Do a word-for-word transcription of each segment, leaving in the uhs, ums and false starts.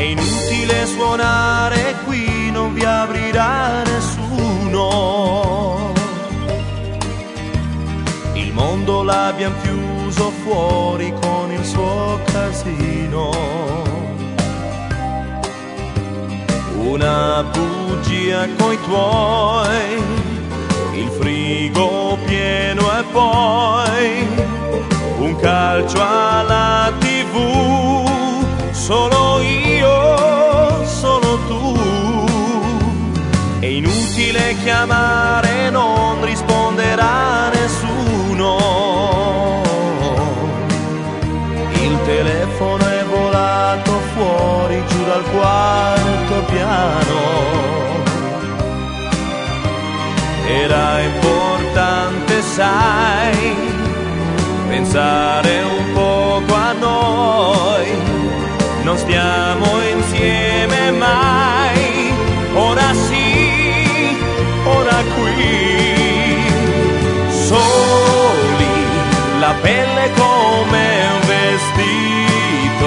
inutile suonare qui, non vi aprirà nessuno. Il mondo l'abbiamo chiuso fuori con il suo casino. Una bugia coi tuoi, il frigo pieno e poi un calcio alla tivù. Solo io, solo tu. È inutile chiamare, non risponderà nessuno. Il telefono è volato fuori giù dal quarto piano. Era importante, sai, pensare un poco a noi. Non stiamo insieme mai, ora sì, ora qui. Soli, la pelle come un vestito.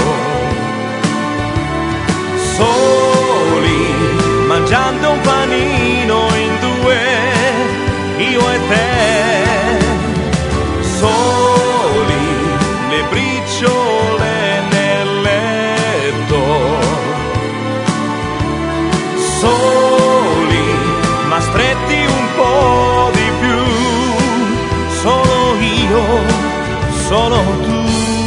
Soli, mangiando un panino in due, io e te. Soli, le briciole nel letto. Soli, ma stretti un po' di più. Solo io, solo tu.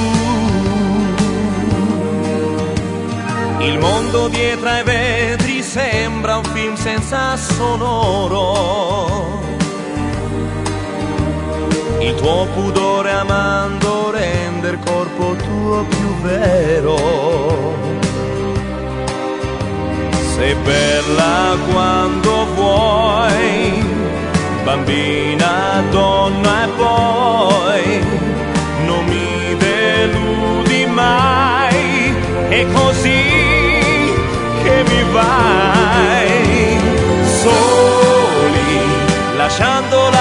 Il mondo dietro ai vetri sembra un film senza sonoro. Il tuo pudore amando rende il corpo tuo più vero. Sei bella quando vuoi, bambina, donna e poi non mi deludi mai. È così che mi vai. Soli, lasciando la